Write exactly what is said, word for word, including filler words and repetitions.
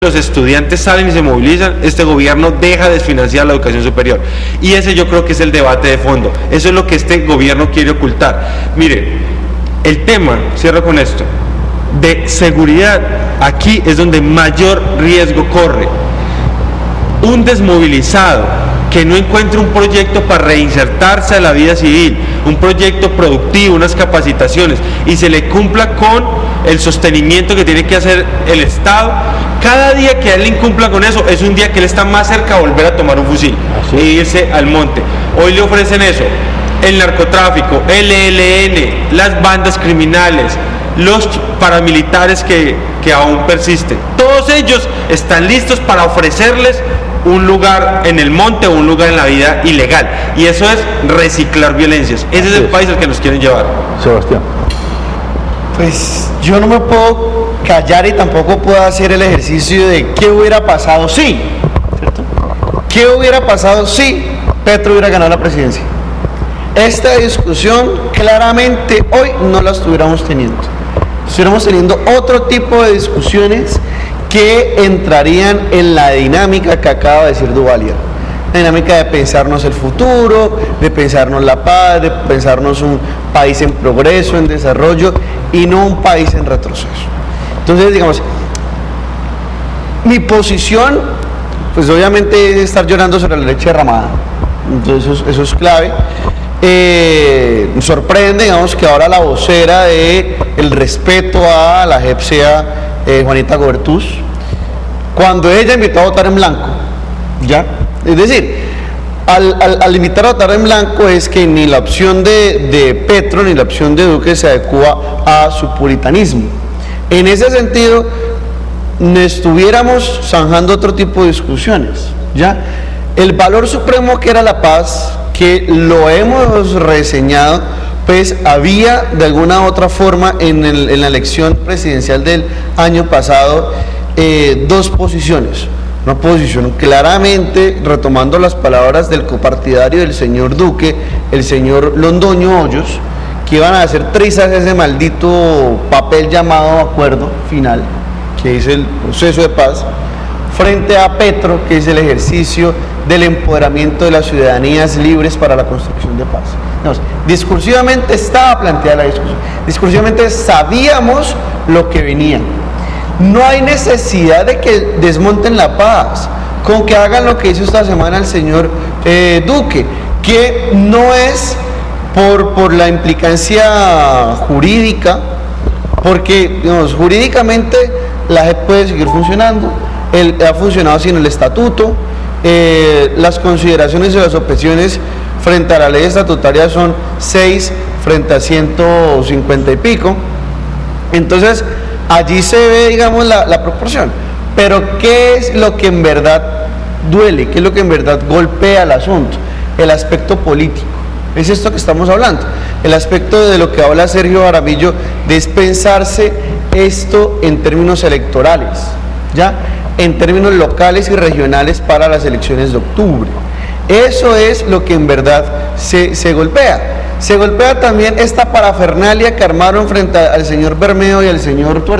los estudiantes salen y se movilizan, este gobierno deja de desfinanciar la educación superior. Y ese yo creo que es el debate de fondo. Eso es lo que este gobierno quiere ocultar. Mire, el tema, cierro con esto, de seguridad, aquí es donde mayor riesgo corre. Un desmovilizado que no encuentre un proyecto para reinsertarse a la vida civil, un proyecto productivo, unas capacitaciones, y se le cumpla con el sostenimiento que tiene que hacer el Estado, cada día que él incumpla con eso, es un día que él está más cerca de volver a tomar un fusil e irse al monte. Hoy le ofrecen eso, el narcotráfico, el E L N, las bandas criminales, los paramilitares que, que aún persisten. Todos ellos están listos para ofrecerles un lugar en el monte o un lugar en la vida ilegal, y eso es reciclar violencias. Ese es el país al que nos quieren llevar. Sebastián. Pues yo no me puedo callar y tampoco puedo hacer el ejercicio de qué hubiera pasado si, ¿cierto? ¿Qué hubiera pasado si Petro hubiera ganado la presidencia? Esta discusión claramente hoy no la estuviéramos teniendo. Estuviéramos teniendo otro tipo de discusiones que entrarían en la dinámica que acaba de decir Duvalier. La dinámica de pensarnos el futuro, de pensarnos la paz, de pensarnos un país en progreso, en desarrollo, y no un país en retroceso. Entonces, digamos, mi posición, pues obviamente es estar llorando sobre la leche derramada. Entonces eso, eso es clave. Eh, sorprende, digamos, que ahora la vocera de el respeto a la J E P sea eh, Juanita Gobertús, cuando ella invitó a votar en blanco, ¿ya? Es decir, al, al, al invitar a votar en blanco es que ni la opción de, de Petro ni la opción de Duque se adecua a su puritanismo. En ese sentido, estuviéramos zanjando otro tipo de discusiones, ¿ya? El valor supremo que era la paz, que lo hemos reseñado, pues había de alguna otra forma en, el, en la elección presidencial del año pasado eh, dos posiciones. Una posición claramente, retomando las palabras del copartidario del señor Duque, el señor Londoño Hoyos, que iban a hacer trizas ese maldito papel llamado acuerdo final, que es el proceso de paz, frente a Petro, que es el ejercicio del empoderamiento de las ciudadanías libres para la construcción de paz. No, discursivamente estaba planteada la discusión, discursivamente sabíamos lo que venía. No hay necesidad de que desmonten la paz, con que hagan lo que hizo esta semana el señor eh, Duque, que no es por, por la implicancia jurídica, porque digamos, jurídicamente la J E P puede seguir funcionando, el, ha funcionado sin el estatuto, eh, las consideraciones y las objeciones frente a la ley estatutaria son seis frente a ciento cincuenta y pico, entonces allí se ve, digamos, la, la proporción. Pero ¿qué es lo que en verdad duele? ¿Qué es lo que en verdad golpea el asunto? El aspecto político. Es esto que estamos hablando. El aspecto de lo que habla Sergio Jaramillo, de pensarse esto en términos electorales, ¿ya? En términos locales y regionales para las elecciones de octubre. Eso es lo que en verdad se, se golpea. Se golpea también esta parafernalia que armaron frente al señor Bermeo y al señor Tuercillo.